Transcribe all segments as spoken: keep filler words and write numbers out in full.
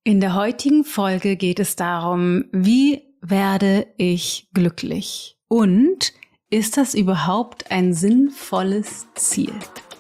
In der heutigen Folge geht es darum, wie werde ich glücklich? Und ist das überhaupt ein sinnvolles Ziel?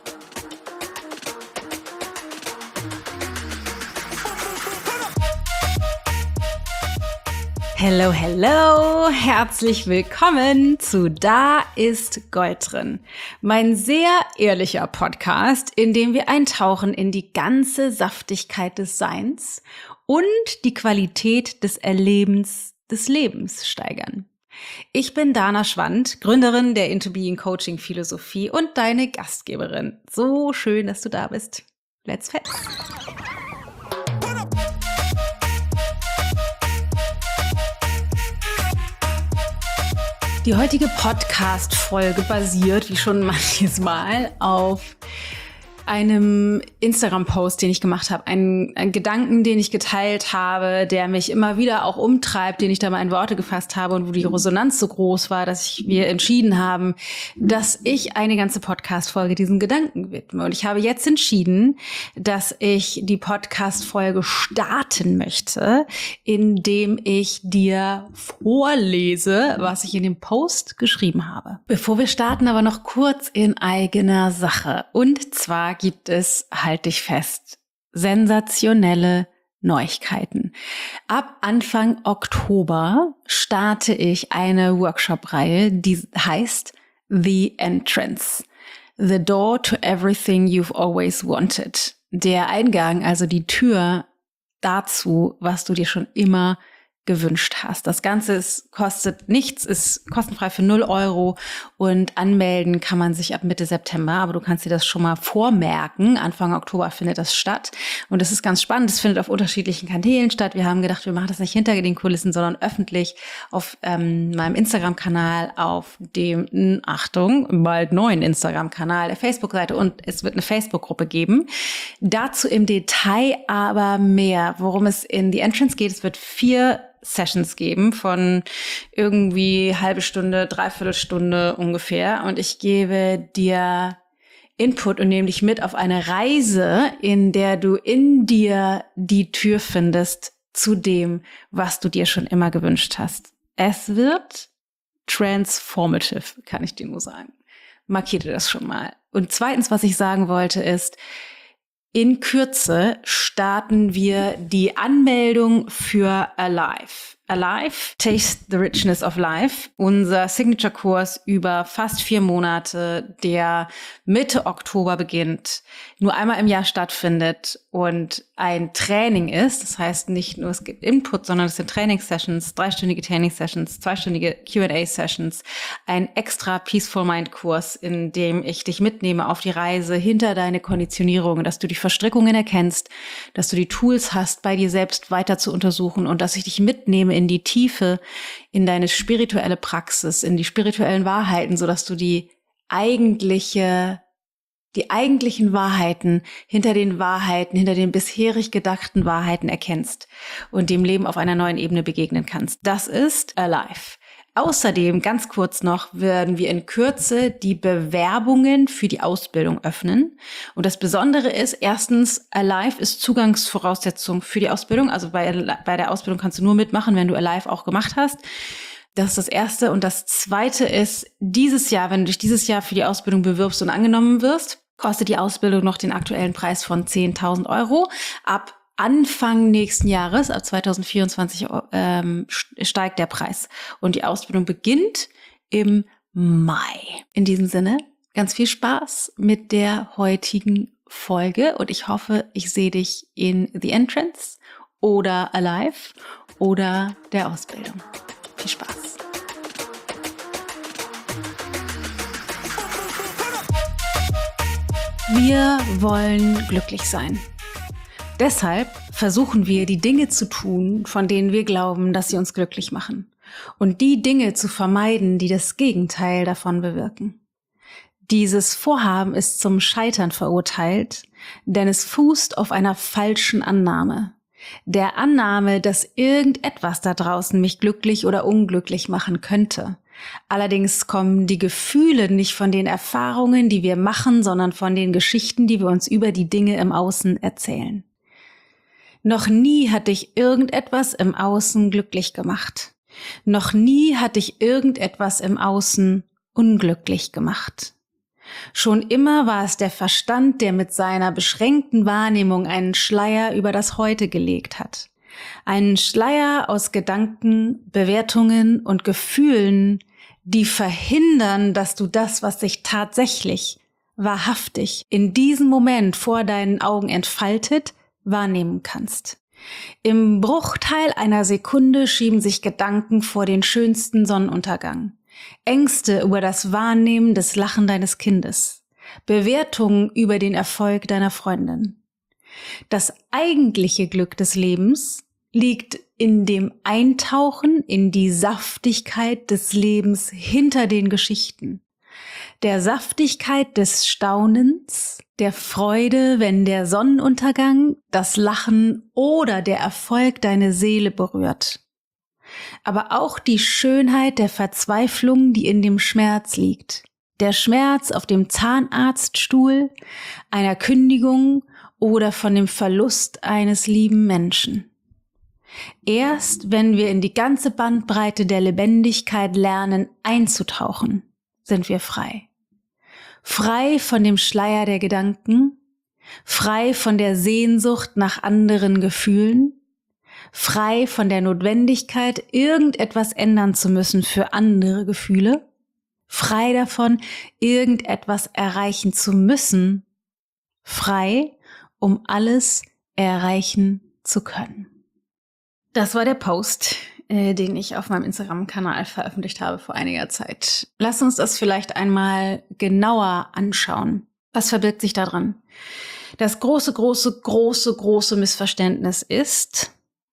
Hello, hello, herzlich willkommen zu Da ist Gold drin. Mein sehr ehrlicher Podcast, in dem wir eintauchen in die ganze Saftigkeit des Seins und die Qualität des Erlebens des Lebens steigern. Ich bin Dana Schwand, Gründerin der Into Being Coaching Philosophie und deine Gastgeberin. So schön, dass du da bist. Let's fetz! Die heutige Podcast-Folge basiert, wie schon manches Mal, auf einem Instagram-Post, den ich gemacht habe, einen, einen Gedanken, den ich geteilt habe, der mich immer wieder auch umtreibt, den ich da mal in Worte gefasst habe und wo die Resonanz so groß war, dass ich, wir entschieden haben, dass ich eine ganze Podcast-Folge diesem Gedanken widme. Und ich habe jetzt entschieden, dass ich die Podcast-Folge starten möchte, indem ich dir vorlese, was ich in dem Post geschrieben habe. Bevor wir starten, aber noch kurz in eigener Sache. Und zwar gibt es, halt dich fest, sensationelle Neuigkeiten. Ab Anfang Oktober starte ich eine Workshop-Reihe, die heißt The Entrance. The Door to Everything You've Always Wanted. Der Eingang, also die Tür dazu, was du dir schon immer gewünscht hast. Das Ganze ist, kostet nichts, ist kostenfrei für null Euro und anmelden kann man sich ab Mitte September, aber du kannst dir das schon mal vormerken. Anfang Oktober findet das statt und das ist ganz spannend. Es findet auf unterschiedlichen Kanälen statt. Wir haben gedacht, wir machen das nicht hinter den Kulissen, sondern öffentlich auf ähm, meinem Instagram-Kanal, auf dem, Achtung, bald neuen Instagram-Kanal, der Facebook-Seite und es wird eine Facebook-Gruppe geben. Dazu im Detail aber mehr, worum es in The Entrance geht. Es wird vier Sessions geben von irgendwie halbe Stunde, dreiviertel Stunde ungefähr. Und ich gebe dir Input und nehme dich mit auf eine Reise, in der du in dir die Tür findest zu dem, was du dir schon immer gewünscht hast. Es wird transformative, kann ich dir nur sagen. Markiere dir das schon mal. Und zweitens, was ich sagen wollte, ist, in Kürze starten wir die Anmeldung für Alive. Alive, Taste the Richness of Life, unser Signature-Kurs über fast vier Monate, der Mitte Oktober beginnt, nur einmal im Jahr stattfindet und ein Training ist. Das heißt nicht nur, es gibt Input, sondern es sind Training-Sessions, dreistündige Training-Sessions, zweistündige Q and A-Sessions, ein extra Peaceful Mind-Kurs, in dem ich dich mitnehme auf die Reise hinter deine Konditionierung, dass du die Verstrickungen erkennst, dass du die Tools hast, bei dir selbst weiter zu untersuchen und dass ich dich mitnehme in die Tiefe, in deine spirituelle Praxis, in die spirituellen Wahrheiten, sodass du die eigentliche, die eigentlichen Wahrheiten hinter den Wahrheiten, hinter den bisherig gedachten Wahrheiten erkennst und dem Leben auf einer neuen Ebene begegnen kannst. Das ist Alive. Außerdem, ganz kurz noch, werden wir in Kürze die Bewerbungen für die Ausbildung öffnen. Und das Besondere ist, erstens, Alive ist Zugangsvoraussetzung für die Ausbildung. Also bei, bei der Ausbildung kannst du nur mitmachen, wenn du Alive auch gemacht hast. Das ist das Erste. Und das Zweite ist, dieses Jahr, wenn du dich dieses Jahr für die Ausbildung bewirbst und angenommen wirst, kostet die Ausbildung noch den aktuellen Preis von zehntausend Euro. Ab Anfang nächsten Jahres, ab zwanzig vierundzwanzig, ähm, steigt der Preis. Und die Ausbildung beginnt im Mai. In diesem Sinne, ganz viel Spaß mit der heutigen Folge. Und ich hoffe, ich sehe dich in The Entrance oder Alive oder der Ausbildung. Viel Spaß. Wir wollen glücklich sein. Deshalb versuchen wir, die Dinge zu tun, von denen wir glauben, dass sie uns glücklich machen. Und die Dinge zu vermeiden, die das Gegenteil davon bewirken. Dieses Vorhaben ist zum Scheitern verurteilt, denn es fußt auf einer falschen Annahme. Der Annahme, dass irgendetwas da draußen mich glücklich oder unglücklich machen könnte. Allerdings kommen die Gefühle nicht von den Erfahrungen, die wir machen, sondern von den Geschichten, die wir uns über die Dinge im Außen erzählen. Noch nie hat dich irgendetwas im Außen glücklich gemacht. Noch nie hat dich irgendetwas im Außen unglücklich gemacht. Schon immer war es der Verstand, der mit seiner beschränkten Wahrnehmung einen Schleier über das Heute gelegt hat. Einen Schleier aus Gedanken, Bewertungen und Gefühlen, die verhindern, dass du das, was sich tatsächlich, wahrhaftig in diesem Moment vor deinen Augen entfaltet, wahrnehmen kannst. Im Bruchteil einer Sekunde schieben sich Gedanken vor den schönsten Sonnenuntergang. Ängste über das Wahrnehmen des Lachen deines Kindes. Bewertungen über den Erfolg deiner Freundin. Das eigentliche Glück des Lebens liegt in dem Eintauchen in die Saftigkeit des Lebens hinter den Geschichten. Der Saftigkeit des Staunens, der Freude, wenn der Sonnenuntergang, das Lachen oder der Erfolg deine Seele berührt. Aber auch die Schönheit der Verzweiflung, die in dem Schmerz liegt. Der Schmerz auf dem Zahnarztstuhl, einer Kündigung oder von dem Verlust eines lieben Menschen. Erst wenn wir in die ganze Bandbreite der Lebendigkeit lernen, einzutauchen, sind wir frei. Frei von dem Schleier der Gedanken, frei von der Sehnsucht nach anderen Gefühlen, frei von der Notwendigkeit, irgendetwas ändern zu müssen für andere Gefühle, frei davon, irgendetwas erreichen zu müssen, frei, um alles erreichen zu können. Das war der Post, äh, den ich auf meinem Instagram-Kanal veröffentlicht habe vor einiger Zeit. Lass uns das vielleicht einmal genauer anschauen. Was verbirgt sich da drin? Das große, große, große, große Missverständnis ist,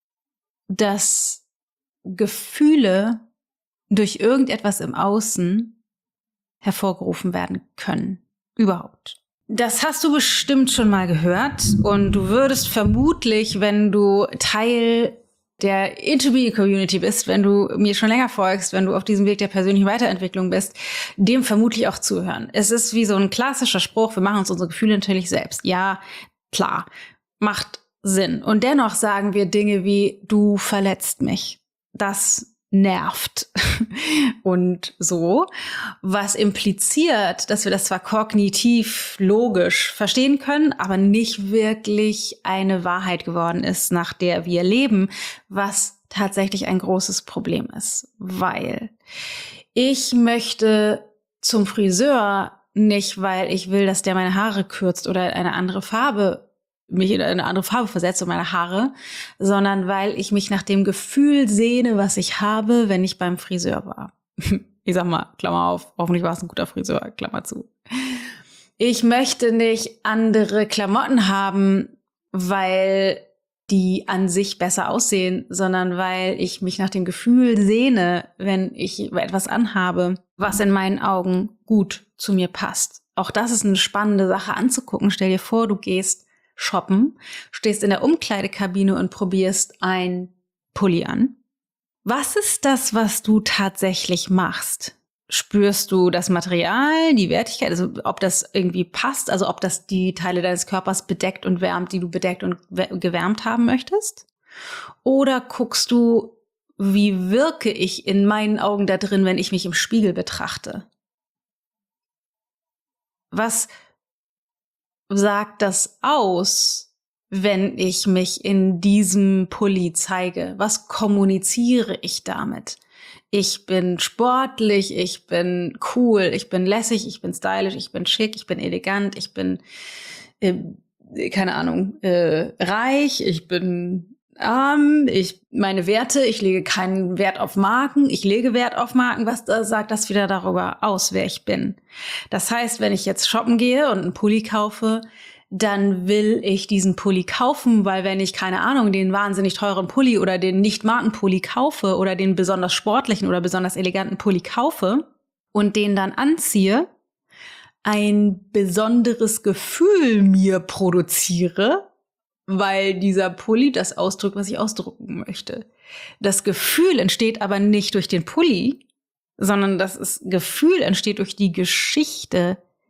dass Gefühle durch irgendetwas im Außen hervorgerufen werden können. Überhaupt. Das hast du bestimmt schon mal gehört und du würdest vermutlich, wenn du Teil der Intermediate-Community bist, wenn du mir schon länger folgst, wenn du auf diesem Weg der persönlichen Weiterentwicklung bist, dem vermutlich auch zuhören. Es ist wie so ein klassischer Spruch, wir machen uns unsere Gefühle natürlich selbst. Ja, klar, macht Sinn. Und dennoch sagen wir Dinge wie, du verletzt mich. Das nervt. Und so, was impliziert, dass wir das zwar kognitiv, logisch verstehen können, aber nicht wirklich eine Wahrheit geworden ist, nach der wir leben, was tatsächlich ein großes Problem ist. Weil ich möchte zum Friseur nicht, weil ich will, dass der meine Haare kürzt oder eine andere Farbe mich in eine andere Farbe versetzt und meine Haare, sondern weil ich mich nach dem Gefühl sehne, was ich habe, wenn ich beim Friseur war. Ich sag mal, Klammer auf, hoffentlich war es ein guter Friseur, Klammer zu. Ich möchte nicht andere Klamotten haben, weil die an sich besser aussehen, sondern weil ich mich nach dem Gefühl sehne, wenn ich etwas anhabe, was in meinen Augen gut zu mir passt. Auch das ist eine spannende Sache anzugucken. Stell dir vor, du gehst shoppen, stehst in der Umkleidekabine und probierst ein Pulli an. Was ist das, was du tatsächlich machst? Spürst du das Material, die Wertigkeit, also ob das irgendwie passt, also ob das die Teile deines Körpers bedeckt und wärmt, die du bedeckt und gewärmt haben möchtest? Oder guckst du, wie wirke ich in meinen Augen da drin, wenn ich mich im Spiegel betrachte? Was sagt das aus, wenn ich mich in diesem Pulli zeige? Was kommuniziere ich damit? Ich bin sportlich, ich bin cool, ich bin lässig, ich bin stylisch, ich bin schick, ich bin elegant, ich bin, äh, keine Ahnung, äh, reich, ich bin arm, ich, meine Werte, ich lege keinen Wert auf Marken, ich lege Wert auf Marken. Was da sagt das wieder darüber aus, wer ich bin? Das heißt, wenn ich jetzt shoppen gehe und einen Pulli kaufe, dann will ich diesen Pulli kaufen, weil wenn ich, keine Ahnung, den wahnsinnig teuren Pulli oder den Nicht-Marken-Pulli kaufe oder den besonders sportlichen oder besonders eleganten Pulli kaufe und den dann anziehe, ein besonderes Gefühl mir produziere, weil dieser Pulli das ausdrückt, was ich ausdrücken möchte. Das Gefühl entsteht aber nicht durch den Pulli, sondern das ist, Gefühl entsteht durch die Geschichte,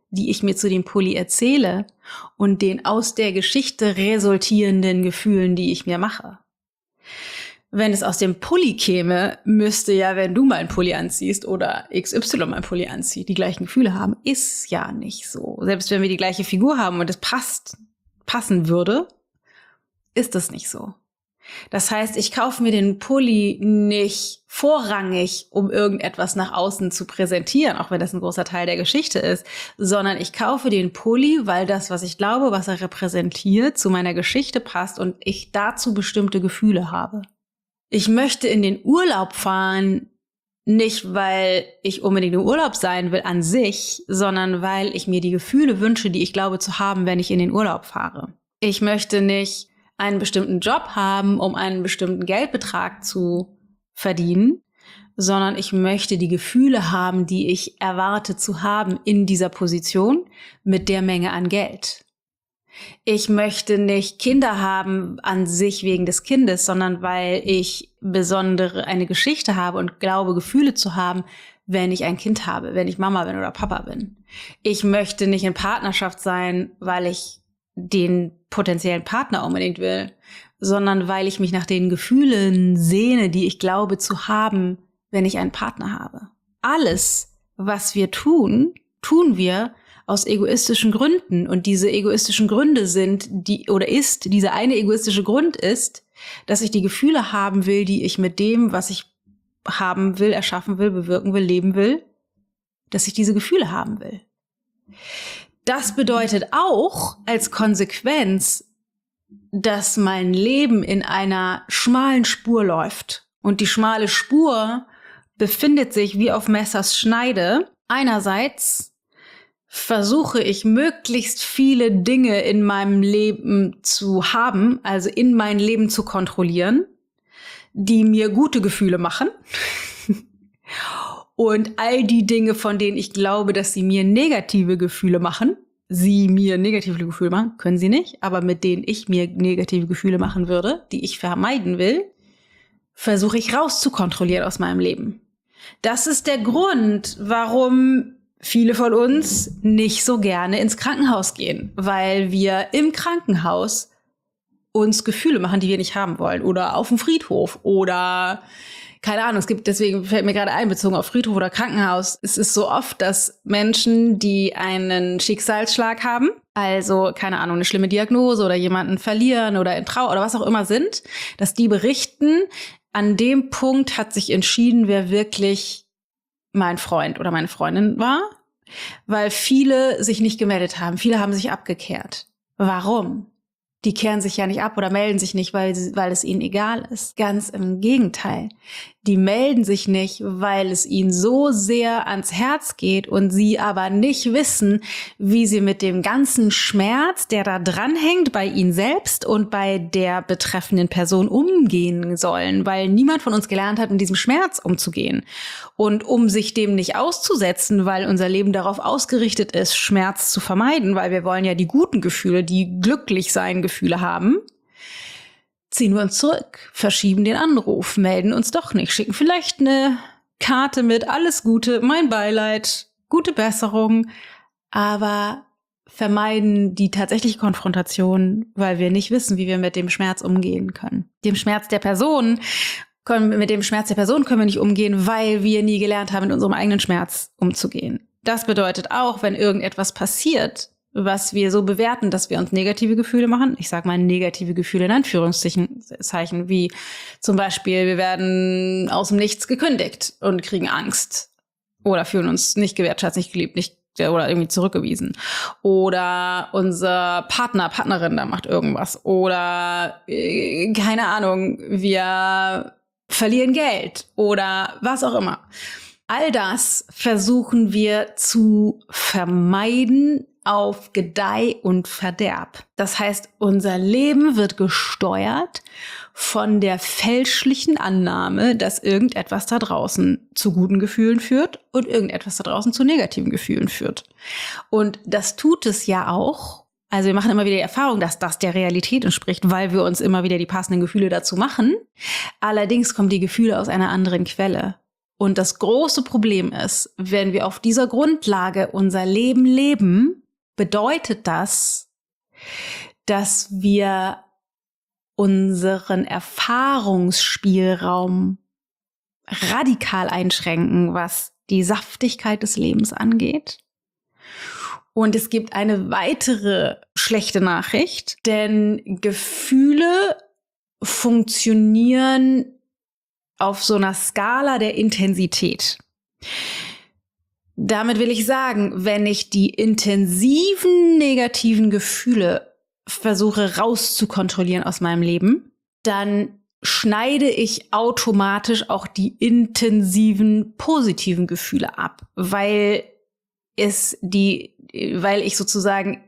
die ich mir zu dem Pulli erzähle und den aus der Geschichte resultierenden Gefühlen, die ich mir mache. Wenn es aus dem Pulli käme, müsste ja, wenn du mal einen Pulli anziehst oder X Y mal einen Pulli anzieht, die gleichen Gefühle haben. Ist ja nicht so. Selbst wenn wir die gleiche Figur haben und es passt, passen würde, ist das nicht so. Das heißt, ich kaufe mir den Pulli nicht vorrangig, um irgendetwas nach außen zu präsentieren, auch wenn das ein großer Teil der Geschichte ist, sondern ich kaufe den Pulli, weil das, was ich glaube, was er repräsentiert, zu meiner Geschichte passt und ich dazu bestimmte Gefühle habe. Ich möchte in den Urlaub fahren, nicht weil ich unbedingt im Urlaub sein will an sich, sondern weil ich mir die Gefühle wünsche, die ich glaube zu haben, wenn ich in den Urlaub fahre. Ich möchte nicht einen bestimmten Job haben, um einen bestimmten Geldbetrag zu verdienen, sondern ich möchte die Gefühle haben, die ich erwarte zu haben in dieser Position mit der Menge an Geld. Ich möchte nicht Kinder haben an sich wegen des Kindes, sondern weil ich besondere eine Geschichte habe und glaube, Gefühle zu haben, wenn ich ein Kind habe, wenn ich Mama bin oder Papa bin. Ich möchte nicht in Partnerschaft sein, weil ich den potenziellen Partner unbedingt will, sondern weil ich mich nach den Gefühlen sehne, die ich glaube zu haben, wenn ich einen Partner habe. Alles, was wir tun, tun wir aus egoistischen Gründen. Und diese egoistischen Gründe sind, die, oder ist, dieser eine egoistische Grund ist, dass ich die Gefühle haben will, die ich mit dem, was ich haben will, erschaffen will, bewirken will, leben will, dass ich diese Gefühle haben will. Das bedeutet auch als Konsequenz, dass mein Leben in einer schmalen Spur läuft. Und die schmale Spur befindet sich wie auf Messers Schneide. Einerseits versuche ich möglichst viele Dinge in meinem Leben zu haben, also in mein Leben zu kontrollieren, die mir gute Gefühle machen. Und all die Dinge, von denen ich glaube, dass sie mir negative Gefühle machen, sie mir negative Gefühle machen, können sie nicht, aber mit denen ich mir negative Gefühle machen würde, die ich vermeiden will, versuche ich rauszukontrollieren aus meinem Leben. Das ist der Grund, warum viele von uns nicht so gerne ins Krankenhaus gehen, weil wir im Krankenhaus uns Gefühle machen, die wir nicht haben wollen, oder auf dem Friedhof oder keine Ahnung, es gibt, deswegen fällt mir gerade ein, bezogen auf Friedhof oder Krankenhaus, es ist so oft, dass Menschen, die einen Schicksalsschlag haben, also keine Ahnung, eine schlimme Diagnose oder jemanden verlieren oder in Trauer oder was auch immer sind, dass die berichten, an dem Punkt hat sich entschieden, wer wirklich mein Freund oder meine Freundin war, weil viele sich nicht gemeldet haben. Viele haben sich abgekehrt. Warum? Die kehren sich ja nicht ab oder melden sich nicht, weil, weil es ihnen egal ist. Ganz im Gegenteil. Die melden sich nicht, weil es ihnen so sehr ans Herz geht und sie aber nicht wissen, wie sie mit dem ganzen Schmerz, der da dranhängt, bei ihnen selbst und bei der betreffenden Person umgehen sollen, weil niemand von uns gelernt hat, mit diesem Schmerz umzugehen. Und um sich dem nicht auszusetzen, weil unser Leben darauf ausgerichtet ist, Schmerz zu vermeiden, weil wir wollen ja die guten Gefühle, die glücklich sein Gefühle haben, ziehen wir uns zurück, verschieben den Anruf, melden uns doch nicht, schicken vielleicht eine Karte mit alles Gute, mein Beileid, gute Besserung, aber vermeiden die tatsächliche Konfrontation, weil wir nicht wissen, wie wir mit dem Schmerz umgehen können. Dem Schmerz der Person können, mit dem Schmerz der Person können wir nicht umgehen, weil wir nie gelernt haben, mit unserem eigenen Schmerz umzugehen. Das bedeutet auch, wenn irgendetwas passiert, was wir so bewerten, dass wir uns negative Gefühle machen. Ich sage mal negative Gefühle in Anführungszeichen, Zeichen, wie zum Beispiel, wir werden aus dem Nichts gekündigt und kriegen Angst oder fühlen uns nicht gewertschätzt, nicht geliebt, nicht oder irgendwie zurückgewiesen. Oder unser Partner, Partnerin da macht irgendwas. Oder äh, keine Ahnung, wir verlieren Geld oder was auch immer. All das versuchen wir zu vermeiden auf Gedeih und Verderb. Das heißt, unser Leben wird gesteuert von der fälschlichen Annahme, dass irgendetwas da draußen zu guten Gefühlen führt und irgendetwas da draußen zu negativen Gefühlen führt. Und das tut es ja auch. Also wir machen immer wieder die Erfahrung, dass das der Realität entspricht, weil wir uns immer wieder die passenden Gefühle dazu machen. Allerdings kommen die Gefühle aus einer anderen Quelle. Und das große Problem ist, wenn wir auf dieser Grundlage unser Leben leben, bedeutet das, dass wir unseren Erfahrungsspielraum radikal einschränken, was die Saftigkeit des Lebens angeht. Und es gibt eine weitere schlechte Nachricht, denn Gefühle funktionieren auf so einer Skala der Intensität. Damit will ich sagen, wenn ich die intensiven negativen Gefühle versuche rauszukontrollieren aus meinem Leben, dann schneide ich automatisch auch die intensiven positiven Gefühle ab, weil es die, weil ich sozusagen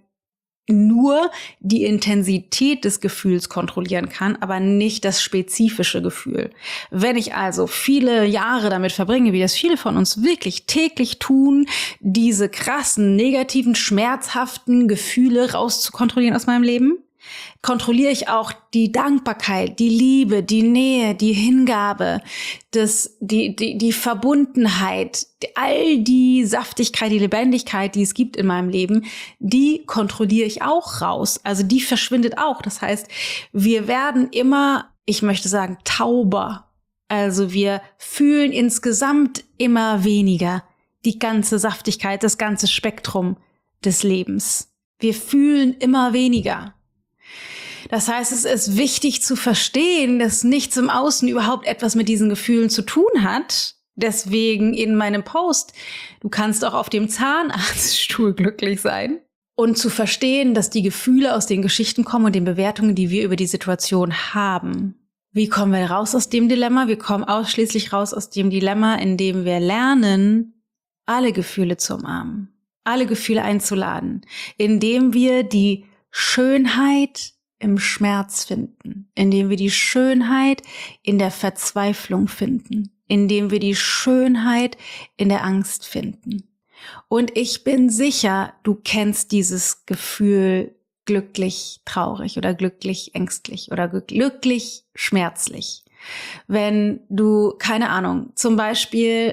nur die Intensität des Gefühls kontrollieren kann, aber nicht das spezifische Gefühl. Wenn ich also viele Jahre damit verbringe, wie das viele von uns wirklich täglich tun, diese krassen, negativen, schmerzhaften Gefühle rauszukontrollieren aus meinem Leben, kontrolliere ich auch die Dankbarkeit, die Liebe, die Nähe, die Hingabe, das, die, die, die Verbundenheit, all die Saftigkeit, die Lebendigkeit, die es gibt in meinem Leben, die kontrolliere ich auch raus. Also die verschwindet auch. Das heißt, wir werden immer, ich möchte sagen, tauber. Also wir fühlen insgesamt immer weniger die ganze Saftigkeit, das ganze Spektrum des Lebens. Wir fühlen immer weniger. Das heißt, es ist wichtig zu verstehen, dass nichts im Außen überhaupt etwas mit diesen Gefühlen zu tun hat. Deswegen in meinem Post, du kannst auch auf dem Zahnarztstuhl glücklich sein. Und zu verstehen, dass die Gefühle aus den Geschichten kommen und den Bewertungen, die wir über die Situation haben. Wie kommen wir raus aus dem Dilemma? Wir kommen ausschließlich raus aus dem Dilemma, indem wir lernen, alle Gefühle zu umarmen, alle Gefühle einzuladen, indem wir die Schönheit im Schmerz finden, indem wir die Schönheit in der Verzweiflung finden, indem wir die Schönheit in der Angst finden. Und ich bin sicher, du kennst dieses Gefühl glücklich traurig oder glücklich ängstlich oder glücklich schmerzlich. Wenn du, keine Ahnung, zum Beispiel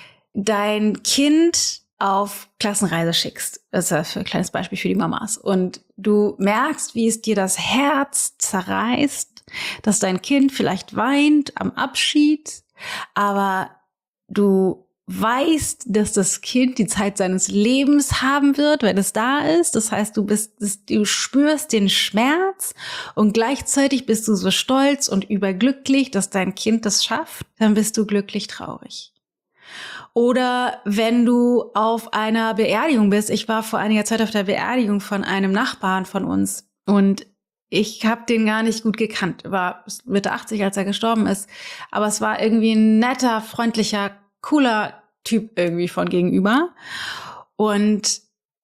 dein Kind auf Klassenreise schickst. Das ist ein kleines Beispiel für die Mamas. Und du merkst, wie es dir das Herz zerreißt, dass dein Kind vielleicht weint am Abschied, aber du weißt, dass das Kind die Zeit seines Lebens haben wird, wenn es da ist. Das heißt, du bist, du spürst den Schmerz und gleichzeitig bist du so stolz und überglücklich, dass dein Kind das schafft. Dann bist du glücklich traurig. Oder wenn du auf einer Beerdigung bist. Ich war vor einiger Zeit auf der Beerdigung von einem Nachbarn von uns und ich habe den gar nicht gut gekannt. War Mitte achtzig, als er gestorben ist. Aber es war irgendwie ein netter, freundlicher, cooler Typ irgendwie von gegenüber. Und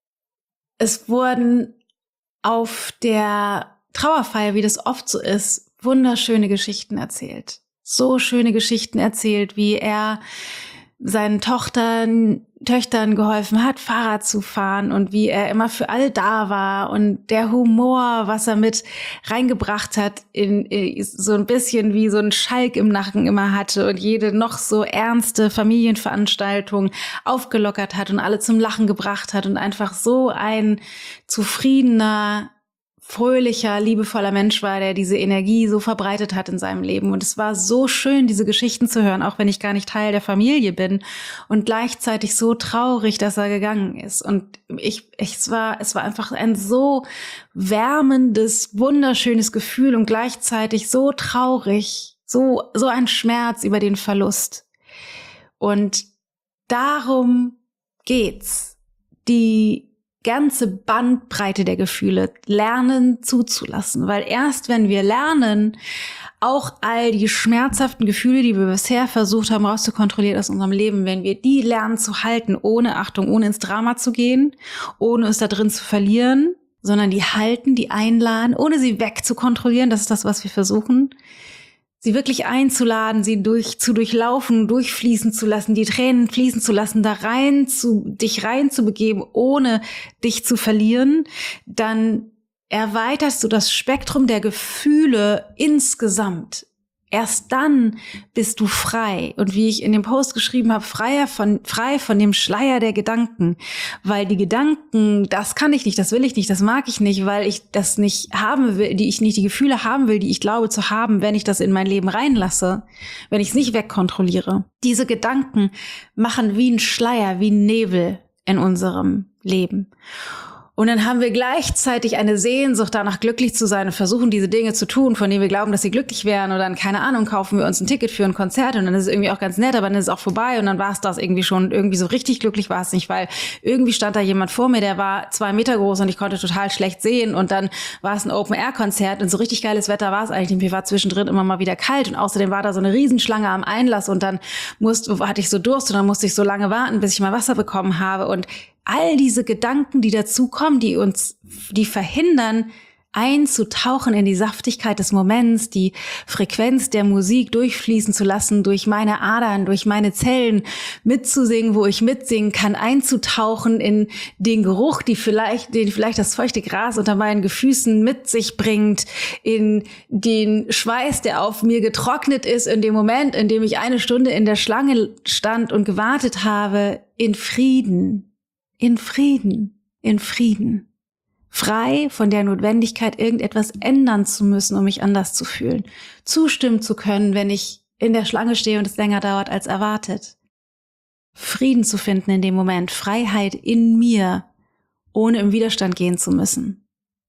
es wurden auf der Trauerfeier, wie das oft so ist, wunderschöne Geschichten erzählt. So schöne Geschichten erzählt, wie er seinen Tochtern, Töchtern geholfen hat, Fahrrad zu fahren und wie er immer für alle da war und der Humor, was er mit reingebracht hat, in, in so ein bisschen wie so ein Schalk im Nacken immer hatte und jede noch so ernste Familienveranstaltung aufgelockert hat und alle zum Lachen gebracht hat und einfach so ein zufriedener, fröhlicher, liebevoller Mensch war, der diese Energie so verbreitet hat in seinem Leben. Und es war so schön, diese Geschichten zu hören, auch wenn ich gar nicht Teil der Familie bin. Und gleichzeitig so traurig, dass er gegangen ist. Und ich, ich es war, es war einfach ein so wärmendes, wunderschönes Gefühl und gleichzeitig so traurig, so, so ein Schmerz über den Verlust. Und darum geht's. Die ganze Bandbreite der Gefühle lernen zuzulassen, weil erst wenn wir lernen, auch all die schmerzhaften Gefühle, die wir bisher versucht haben rauszukontrollieren aus unserem Leben, wenn wir die lernen zu halten, ohne Achtung, ohne ins Drama zu gehen, ohne es da drin zu verlieren, sondern die halten, die einladen, ohne sie wegzukontrollieren, das ist das, was wir versuchen, sie wirklich einzuladen, sie durch zu durchlaufen, durchfließen zu lassen, die Tränen fließen zu lassen, da rein zu dich rein zu begeben, ohne dich zu verlieren, dann erweiterst du das Spektrum der Gefühle insgesamt Erst dann bist du frei. Und wie ich in dem Post geschrieben habe, freier von, frei von dem Schleier der Gedanken. Weil die Gedanken, das kann ich nicht, das will ich nicht, das mag ich nicht, weil ich das nicht haben will, die ich nicht die Gefühle haben will, die ich glaube zu haben, wenn ich das in mein Leben reinlasse, wenn ich es nicht wegkontrolliere. Diese Gedanken machen wie ein Schleier, wie ein Nebel in unserem Leben. Und dann haben wir gleichzeitig eine Sehnsucht danach, glücklich zu sein und versuchen, diese Dinge zu tun, von denen wir glauben, dass sie glücklich wären. Und dann, keine Ahnung, kaufen wir uns ein Ticket für ein Konzert und dann ist es irgendwie auch ganz nett, aber dann ist es auch vorbei und dann war es das irgendwie schon. Irgendwie so richtig glücklich war es nicht, weil irgendwie stand da jemand vor mir, der war zwei Meter groß und ich konnte total schlecht sehen. Und dann war es ein Open-Air-Konzert und so richtig geiles Wetter war es eigentlich nicht. Mir war zwischendrin immer mal wieder kalt und außerdem war da so eine Riesenschlange am Einlass und dann musste, hatte ich so Durst und dann musste ich so lange warten, bis ich mal Wasser bekommen habe. Und all diese Gedanken, die dazukommen, die uns, die verhindern, einzutauchen in die Saftigkeit des Moments, die Frequenz der Musik durchfließen zu lassen, durch meine Adern, durch meine Zellen mitzusingen, wo ich mitsingen kann, einzutauchen in den Geruch, die vielleicht, den vielleicht das feuchte Gras unter meinen Gefüßen mit sich bringt, in den Schweiß, der auf mir getrocknet ist, in dem Moment, in dem ich eine Stunde in der Schlange stand und gewartet habe, in Frieden. In Frieden, in Frieden. Frei von der Notwendigkeit, irgendetwas ändern zu müssen, um mich anders zu fühlen. Zustimmen zu können, wenn ich in der Schlange stehe und es länger dauert als erwartet. Frieden zu finden in dem Moment. Freiheit in mir, ohne im Widerstand gehen zu müssen.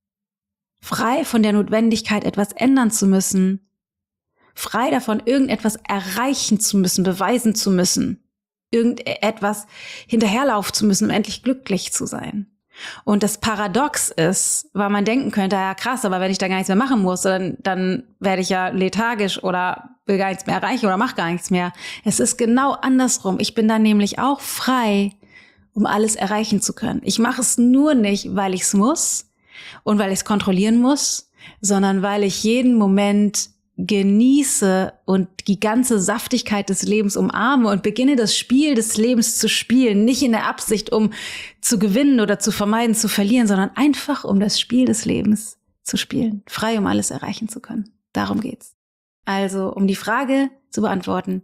Frei von der Notwendigkeit, etwas ändern zu müssen. Frei davon, irgendetwas erreichen zu müssen, beweisen zu müssen. Irgendetwas hinterherlaufen zu müssen, um endlich glücklich zu sein. Und das Paradox ist, weil man denken könnte, ja krass, aber wenn ich da gar nichts mehr machen muss, dann, dann werde ich ja lethargisch oder will gar nichts mehr erreichen oder mache gar nichts mehr. Es ist genau andersrum. Ich bin dann nämlich auch frei, um alles erreichen zu können. Ich mache es nur nicht, weil ich es muss und weil ich es kontrollieren muss, sondern weil ich jeden Moment genieße und die ganze Saftigkeit des Lebens umarme und beginne das Spiel des Lebens zu spielen, nicht in der Absicht, um zu gewinnen oder zu vermeiden, zu verlieren, sondern einfach um das Spiel des Lebens zu spielen, frei, um alles erreichen zu können. Darum geht's. Also, um die Frage zu beantworten,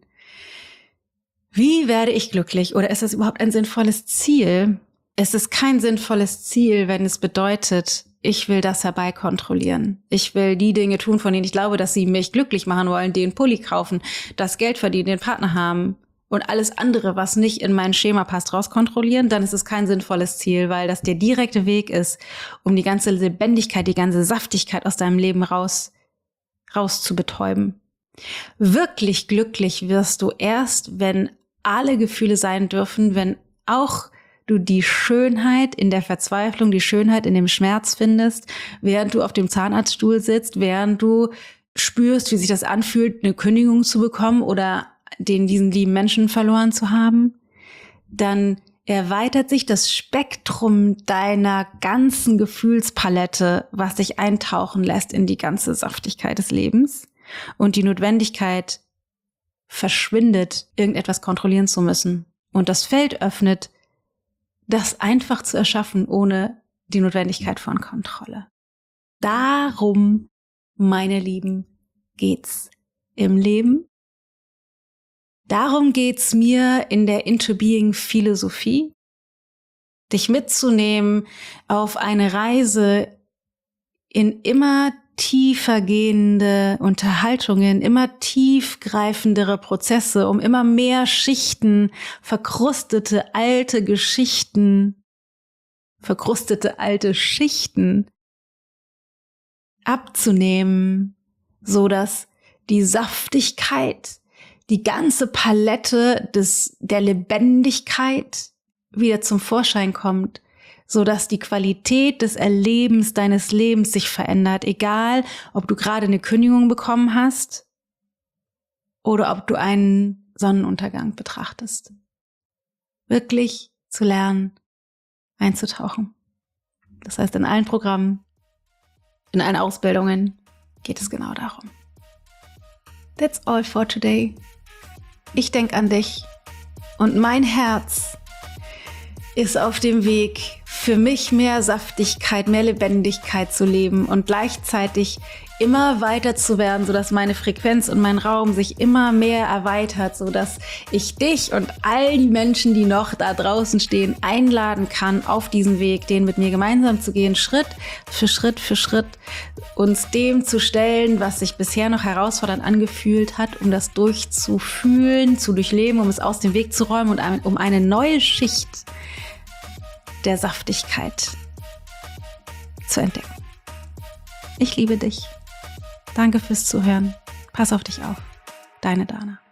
wie werde ich glücklich oder ist das überhaupt ein sinnvolles Ziel? Es ist kein sinnvolles Ziel, wenn es bedeutet, ich will das herbeikontrollieren. Ich will die Dinge tun, von denen ich glaube, dass sie mich glücklich machen wollen, den Pulli kaufen, das Geld verdienen, den Partner haben und alles andere, was nicht in mein Schema passt, rauskontrollieren. Dann ist es kein sinnvolles Ziel, weil das der direkte Weg ist, um die ganze Lebendigkeit, die ganze Saftigkeit aus deinem Leben raus, raus zu betäuben. Wirklich glücklich wirst du erst, wenn alle Gefühle sein dürfen, wenn auch du die Schönheit in der Verzweiflung, die Schönheit in dem Schmerz findest, während du auf dem Zahnarztstuhl sitzt, während du spürst, wie sich das anfühlt, eine Kündigung zu bekommen oder den diesen lieben Menschen verloren zu haben, dann erweitert sich das Spektrum deiner ganzen Gefühlspalette, was dich eintauchen lässt in die ganze Saftigkeit des Lebens. Und die Notwendigkeit verschwindet, irgendetwas kontrollieren zu müssen. Und das Feld öffnet, das einfach zu erschaffen, ohne die Notwendigkeit von Kontrolle. Darum, meine Lieben, geht's im Leben. Darum geht's mir in der Into Being Philosophie, dich mitzunehmen auf eine Reise in immer tiefer gehende Unterhaltungen, immer tiefgreifendere Prozesse, um immer mehr Schichten, verkrustete alte Geschichten, verkrustete alte Schichten abzunehmen, so dass die Saftigkeit, die ganze Palette des, der Lebendigkeit wieder zum Vorschein kommt, so dass die Qualität des Erlebens deines Lebens sich verändert, egal ob du gerade eine Kündigung bekommen hast oder ob du einen Sonnenuntergang betrachtest. Wirklich zu lernen, einzutauchen. Das heißt, in allen Programmen, in allen Ausbildungen geht es genau darum. That's all for today. Ich denke an dich und mein Herz ist auf dem Weg für mich mehr Saftigkeit, mehr Lebendigkeit zu leben und gleichzeitig immer weiter zu werden, sodass meine Frequenz und mein Raum sich immer mehr erweitert, sodass ich dich und all die Menschen, die noch da draußen stehen, einladen kann, auf diesen Weg, den mit mir gemeinsam zu gehen, Schritt für Schritt für Schritt, uns dem zu stellen, was sich bisher noch herausfordernd angefühlt hat, um das durchzufühlen, zu durchleben, um es aus dem Weg zu räumen und um eine neue Schicht der Saftigkeit zu entdecken. Ich liebe dich. Danke fürs Zuhören. Pass auf dich auf. Deine Dana.